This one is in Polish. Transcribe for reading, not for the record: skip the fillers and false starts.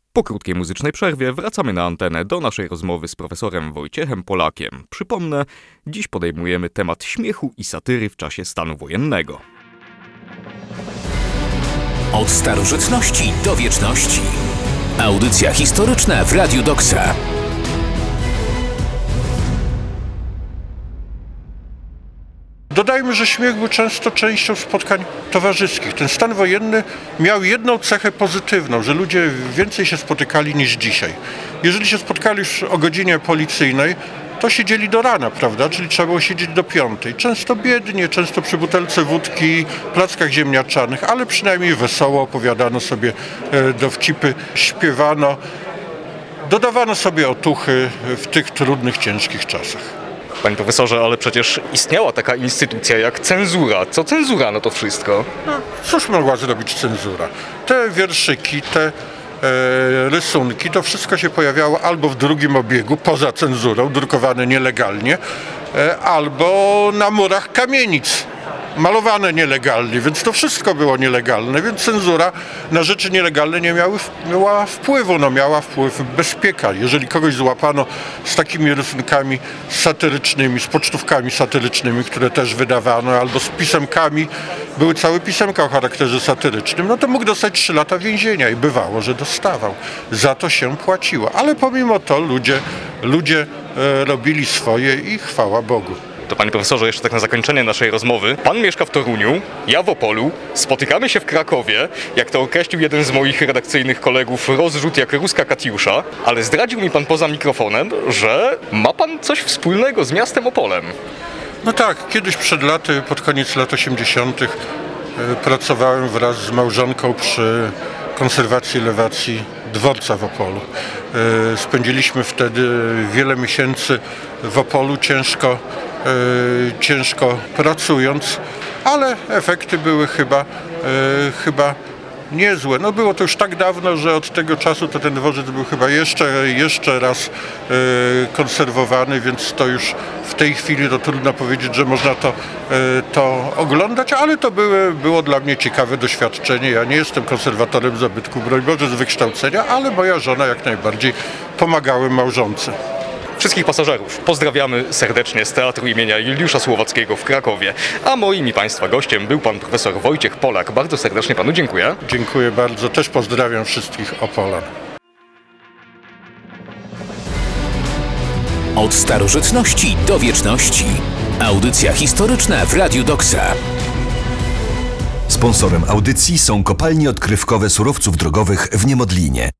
Po krótkiej muzycznej przerwie wracamy na antenę do naszej rozmowy z profesorem Wojciechem Polakiem. Przypomnę, dziś podejmujemy temat śmiechu i satyry w czasie stanu wojennego. Od starożytności do wieczności. Audycja historyczna w Radiu Doksa. Dodajmy, że śmiech był często częścią spotkań towarzyskich. Ten stan wojenny miał jedną cechę pozytywną, że ludzie więcej się spotykali niż dzisiaj. Jeżeli się spotkali już o godzinie policyjnej, to siedzieli do rana, prawda? Czyli trzeba było siedzieć do 5. Często biednie, często przy butelce wódki, plackach ziemniaczanych, ale przynajmniej wesoło opowiadano sobie dowcipy, śpiewano, dodawano sobie otuchy w tych trudnych, ciężkich czasach. Panie profesorze, ale przecież istniała taka instytucja jak cenzura. Co cenzura na to wszystko? No, cóż mogła zrobić cenzura? Te wierszyki, te rysunki, to wszystko się pojawiało albo w drugim obiegu, poza cenzurą, drukowane nielegalnie, albo na murach kamienic, malowane nielegalnie, więc to wszystko było nielegalne, więc cenzura na rzeczy nielegalne nie miała wpływu, miała wpływ bezpieka. Jeżeli kogoś złapano z takimi rysunkami satyrycznymi, z pocztówkami satyrycznymi, które też wydawano, albo z pisemkami, były całe pisemka o charakterze satyrycznym, no to mógł dostać 3 lata więzienia i bywało, że dostawał. Za to się płaciło, ale pomimo to ludzie robili swoje i chwała Bogu. To panie profesorze, jeszcze tak na zakończenie naszej rozmowy. Pan mieszka w Toruniu, ja w Opolu, spotykamy się w Krakowie, jak to określił jeden z moich redakcyjnych kolegów, rozrzut jak ruska Katiusza, ale zdradził mi pan poza mikrofonem, że ma pan coś wspólnego z miastem Opolem. No tak, kiedyś przed laty, pod koniec lat 80. pracowałem wraz z małżonką przy konserwacji elewacji dworca w Opolu. Spędziliśmy wtedy wiele miesięcy w Opolu, ciężko pracując, ale efekty były chyba niezłe. No było to już tak dawno, że od tego czasu to ten dworzec był chyba jeszcze raz konserwowany, więc to już w tej chwili to trudno powiedzieć, że można to oglądać, ale to było dla mnie ciekawe doświadczenie. Ja nie jestem konserwatorem zabytków, broń Boże, z wykształcenia, ale moja żona jak najbardziej pomagałem małżonce. Wszystkich pasażerów pozdrawiamy serdecznie z Teatru imienia Juliusza Słowackiego w Krakowie. A moim i państwa gościem był pan profesor Wojciech Polak. Bardzo serdecznie panu dziękuję. Dziękuję bardzo. Też pozdrawiam wszystkich Opolan. Od starożytności do wieczności. Audycja historyczna w Radiu Doksa. Sponsorem audycji są kopalnie odkrywkowe surowców drogowych w Niemodlinie.